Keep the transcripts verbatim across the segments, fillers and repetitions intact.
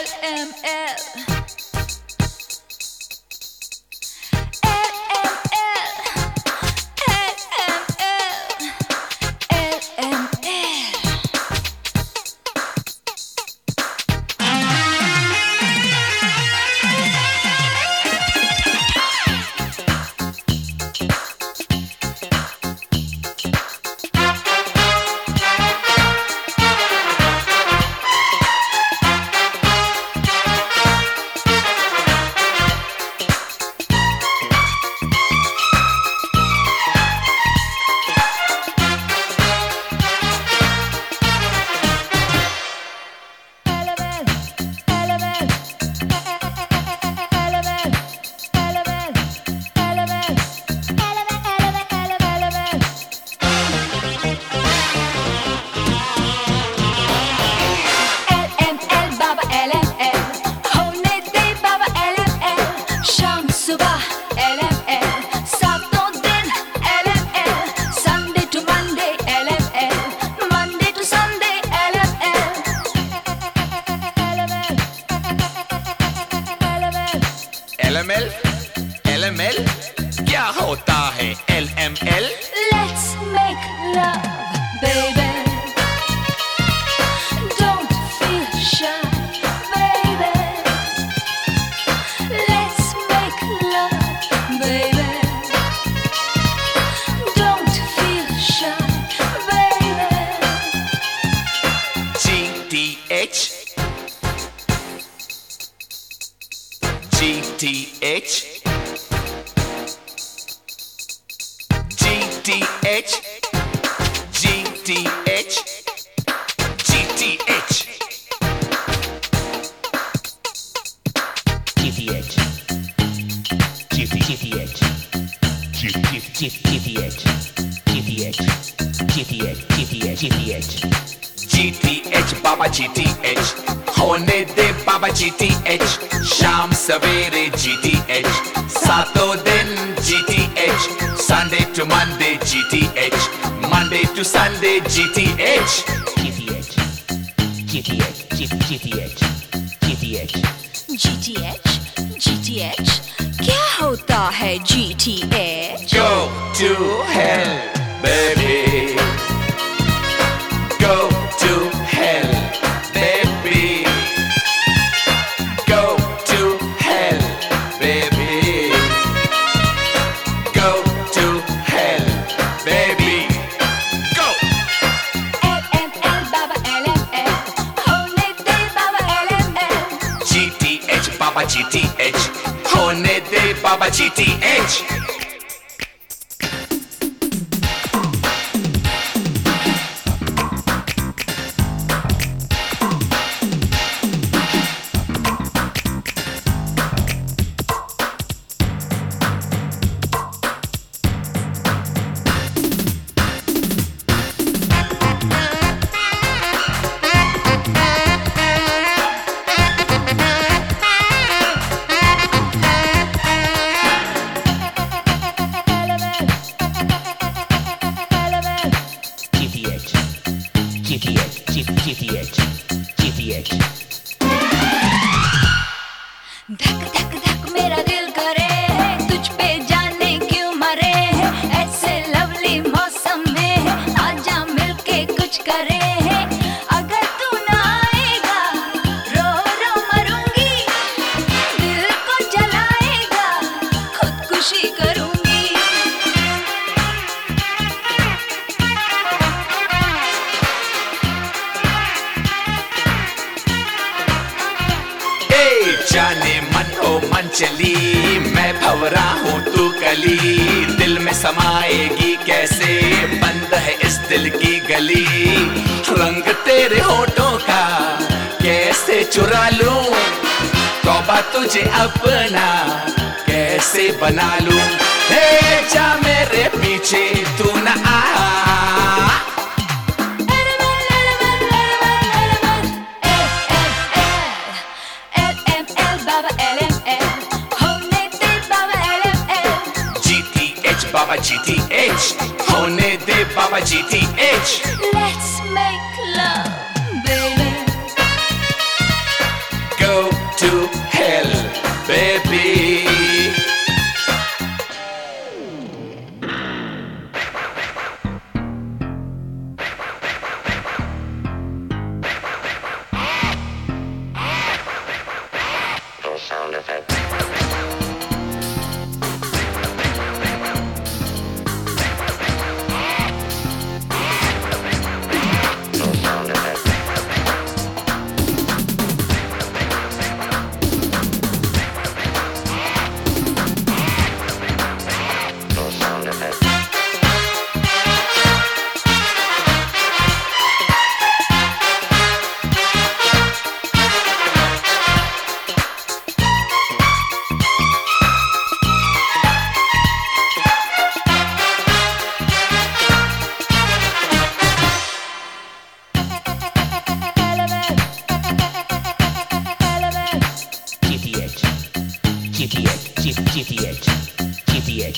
Let's make love, baby. Go go to hell, baby. Sound effects. G T H, G T H, G T H.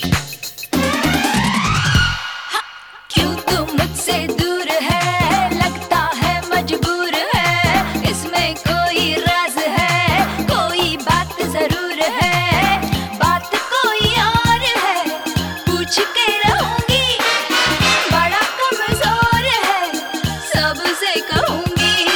क्यों तू मुझसे दूर है, लगता है मजबूर है, इसमें कोई राज है, कोई बात जरूर है, बात कोई और है, पूछ के रहूंगी, बड़ा कमजोर है, सबसे कहूंगी।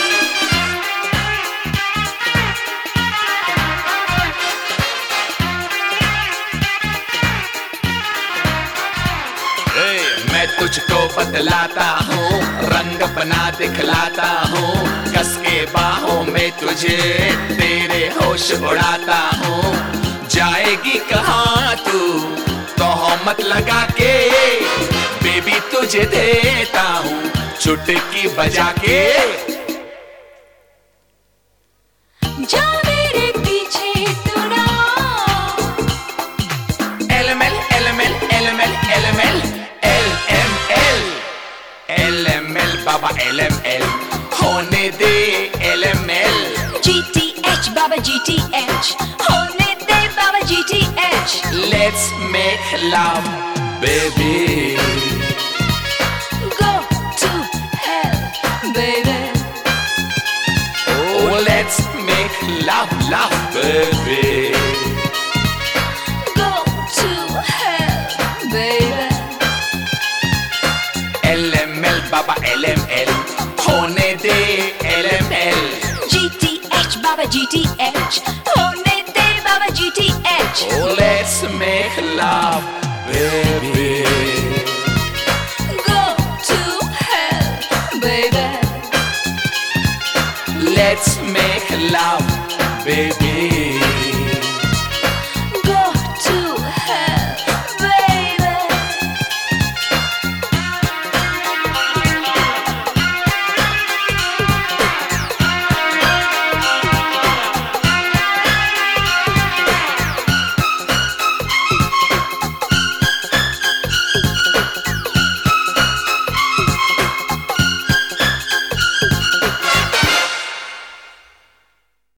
मैं तुझको बतलाता हूँ, रंग बना दिखलाता हूँ, कस के बाहों में तुझे तेरे होश उड़ाता हूँ। जाएगी कहाँ तू तोहमत लगा के, बेबी तुझे देता हूँ चुटकी बजा के। जा मेरे पीछे तू ना, LML LML LML LML LML बाबा एलएमएल होने दे एलएमएल। जीटीएच बाबा जीटीएच होने दे बाबा GTH. Let's make love, baby. Go to hell, baby. Oh, let's make love, love, baby. Go to hell, baby. LML बाबा एलएमएल होने दे एलएमएल। जीटीएच बाबा जीटीएच होने दे बाबा जीटीएच। Oh, let's make love, baby. Go to hell, baby. Let's make love, baby.